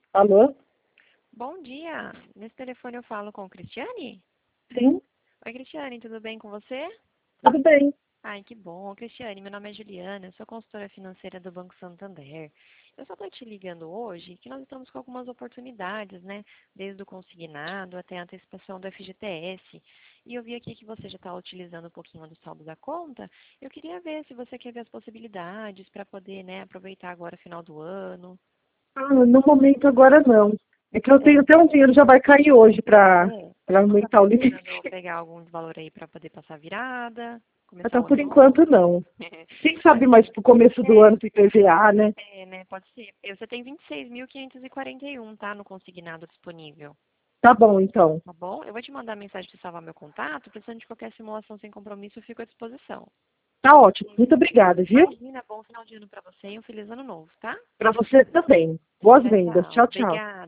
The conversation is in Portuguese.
Alô? Bom dia. Nesse telefone eu falo com Cristiane? Sim, Oi, Cristiane, tudo bem com você? tudo bem. Ai, que bom. Cristiane, meu nome é Juliana, eu sou consultora financeira do Banco Santander. Eu só estou te ligando hoje que nós estamos com algumas oportunidades, né? Desde o consignado até a antecipação do FGTS. E eu vi aqui que você já está utilizando um pouquinho do saldo da conta. Eu queria ver se você quer ver as possibilidades para poder, né, aproveitar agora o final do ano. No momento agora não. É que eu tenho É, até um dinheiro, já vai cair hoje para É, não está aumentar o limite. pensando pegar algum valor aí para poder passar a virada, começar Então, o ano por novo? enquanto, não. Quem sabe Pode mais ser. pro começo do É, ano tem PVA, né? né? Pode ser. Você tem 26.541, tá? No consignado disponível. Tá bom, então. Tá bom? Eu vou te mandar mensagem para salvar meu contato. Precisando de qualquer simulação sem compromisso, eu fico à disposição. Tá ótimo. Muito obrigada, viu? Imagina, bom final de ano para você e um feliz ano novo, tá? Para você também. Boas Tchau, vendas. tchau. Tchau, tchau. Obrigada.